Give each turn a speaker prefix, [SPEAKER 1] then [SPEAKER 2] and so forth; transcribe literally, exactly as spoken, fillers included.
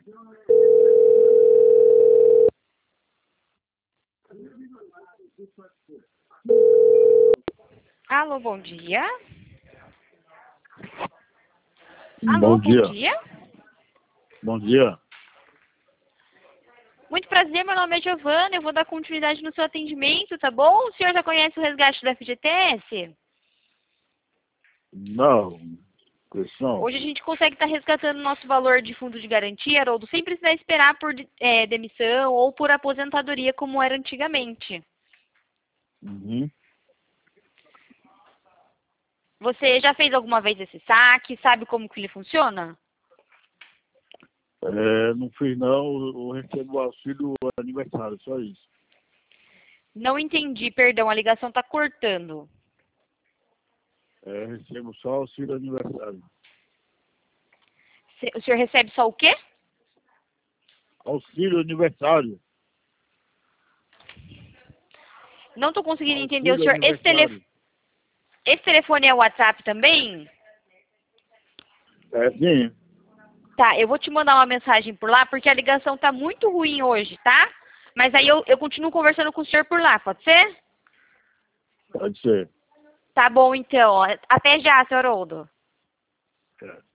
[SPEAKER 1] Alô, bom dia. Alô,
[SPEAKER 2] Bom
[SPEAKER 1] bom
[SPEAKER 2] dia.
[SPEAKER 1] dia.
[SPEAKER 2] Bom dia.
[SPEAKER 1] Muito prazer, meu nome é Giovana, eu vou dar continuidade no seu atendimento, tá bom? O senhor já conhece o resgate do F G T S?
[SPEAKER 2] Não, questão.
[SPEAKER 1] Hoje a gente consegue estar resgatando o nosso valor de fundo de garantia, Haroldo, sem precisar esperar por é, demissão ou por aposentadoria como era antigamente.
[SPEAKER 2] Uhum.
[SPEAKER 1] Você já fez alguma vez esse saque? Sabe como que ele funciona?
[SPEAKER 2] É, não fiz não, eu recebo auxílio aniversário, só isso.
[SPEAKER 1] Não entendi, perdão, a ligação está cortando.
[SPEAKER 2] É, recebo só auxílio aniversário.
[SPEAKER 1] O senhor recebe só o quê?
[SPEAKER 2] Auxílio aniversário.
[SPEAKER 1] Não estou conseguindo entender o
[SPEAKER 2] Auxílio
[SPEAKER 1] senhor. Esse, telef...
[SPEAKER 2] aniversário.
[SPEAKER 1] Esse telefone é o WhatsApp também?
[SPEAKER 2] É, sim.
[SPEAKER 1] Tá, eu vou te mandar uma mensagem por lá, porque a ligação tá muito ruim hoje, tá? Mas aí eu, eu continuo conversando com o senhor por lá, pode ser?
[SPEAKER 2] Pode ser.
[SPEAKER 1] Tá bom, então. Até já, senhor Haroldo.
[SPEAKER 2] É.